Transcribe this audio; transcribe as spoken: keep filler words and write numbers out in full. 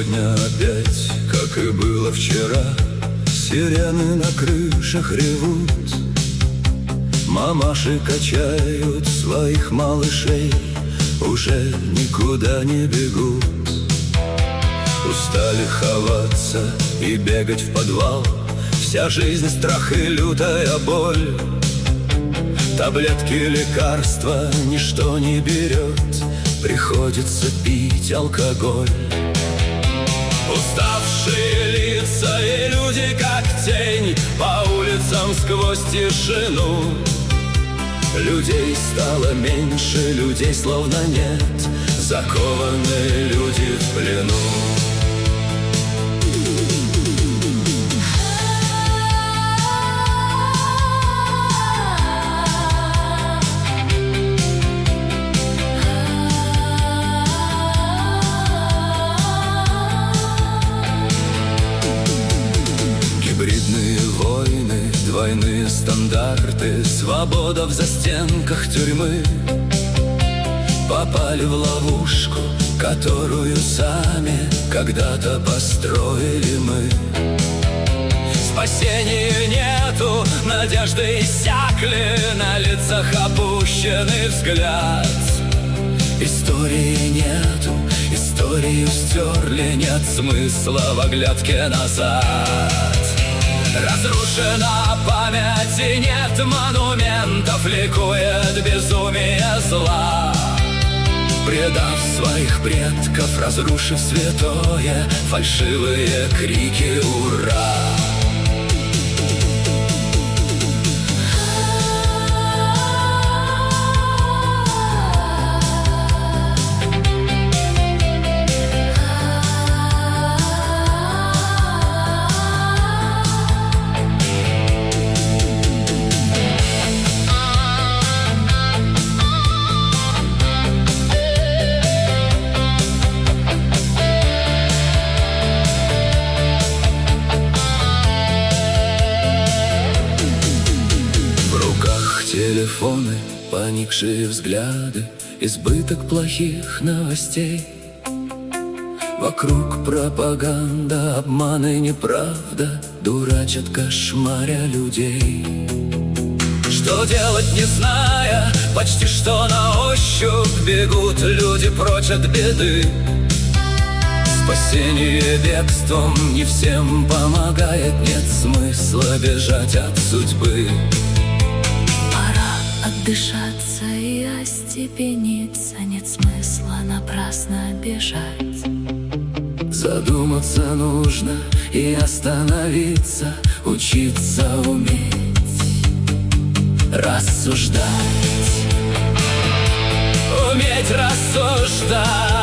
сегодня опять, как и было вчера, сирены на крышах ревут, мамаши качают своих малышей, уже никуда не бегут. Устали ховаться и бегать в подвал, вся жизнь страх и лютая боль. Таблетки, лекарства ничто не берет, приходится пить алкоголь. Уставшие лица и люди как тень по улицам сквозь тишину. Людей стало меньше, людей словно нет, закованные люди в плену. Гибридные войны, двойные стандарты, свобода в застенках тюрьмы. Попали в ловушку, которую сами когда-то построили мы. Спасения нету, надежды иссякли, на лицах опущенный взгляд. Истории нету, историю стерли, нет смысла в оглядке назад. Разрушена память и нет монументов, ликует безумие зла. Предав своих предков, разрушив святое, фальшивые крики «Ура!». Телефоны, поникшие взгляды, избыток плохих новостей. Вокруг пропаганда, обман и неправда дурачат, кошмаря людей. Что делать не зная, почти что на ощупь бегут люди прочь от беды. Спасение бегством не всем помогает, нет смысла бежать от судьбы. Отдышаться и остепениться, нет смысла напрасно бежать. Задуматься нужно и остановиться, учиться уметь рассуждать. Уметь рассуждать.